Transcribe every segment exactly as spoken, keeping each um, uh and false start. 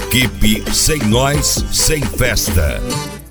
Equipe Sem Nós, Sem Festa.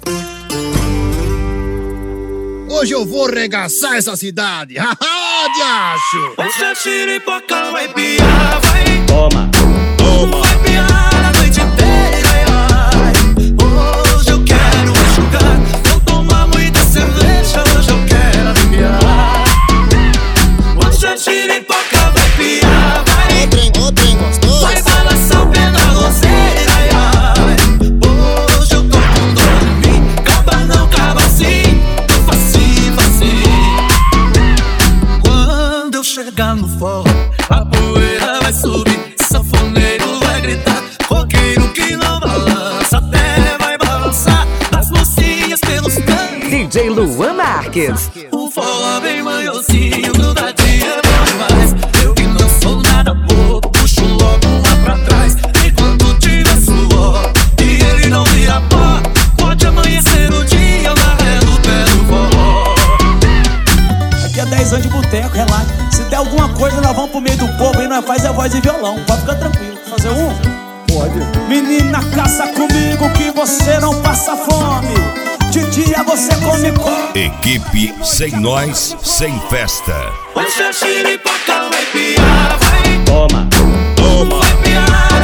Hoje eu vou regaçar essa cidade. Haha, diacho! Essa xiripoca vai piar, vai. Toma, toma. Vai piar a noite inteira, ai. Hoje eu quero enxugar. Vou tomar muita cerveja, hoje eu quero aliviar. Hoje a xiripoca vai piar, vai. Ô trem, ô trem gostoso. Vai balançar o pé na roseira, ai, ai. Hoje eu tô com dor em mim. Caba não, caba sim. Tô facinho, facinho. Quando eu chegar no forró, a poeira vai subir, sanfoneiro vai gritar, roqueiro que não balança, até vai balançar as mocinhas pelos cantos. D J Luan Marques. O forró bem manhosinho, grudadinho é bom demais. Eu que não sou nada bobo, puxo logo um lá pra trás. Enquanto tiver suor e ele não vira pó, pode amanhecer o dia na ré do pé do forró. Aqui é dez anos de boteco, relaxa. Se der alguma coisa, nós vamos pro meio do povo e nós faz a voz de violão. Pode ficar tranquilo. Fazer um? Pode. Menina, caça comigo que você não passa fome. De dia você come come. Equipe Sem Nós, Sem Festa. Hoje a xiripoca vai piar, vai. Toma, toma. Vai piar